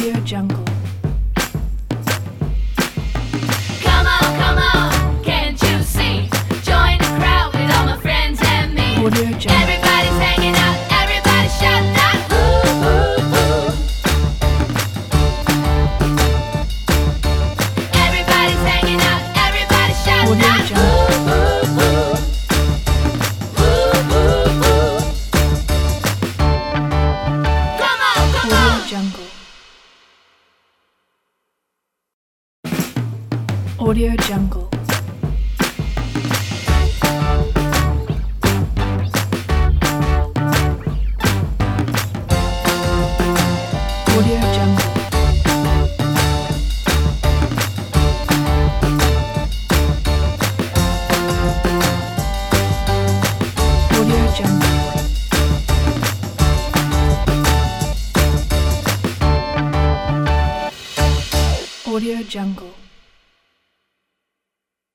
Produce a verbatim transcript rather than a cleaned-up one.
Audio Jungle. Come on, come on, can't you see? Join the crowd with all my friends and me. Audio Jungle. Everybody's hanging out, everybody shouting out. Ooh, ooh, ooh. Everybody's hanging out, everybody shouting Audio out. Jungle. Ooh, ooh, ooh. Ooh, ooh, ooh. Come on, come Audio on. Jungle. Audio Jungle. Audio Jungle. Audio Jungle. Audio Jungle.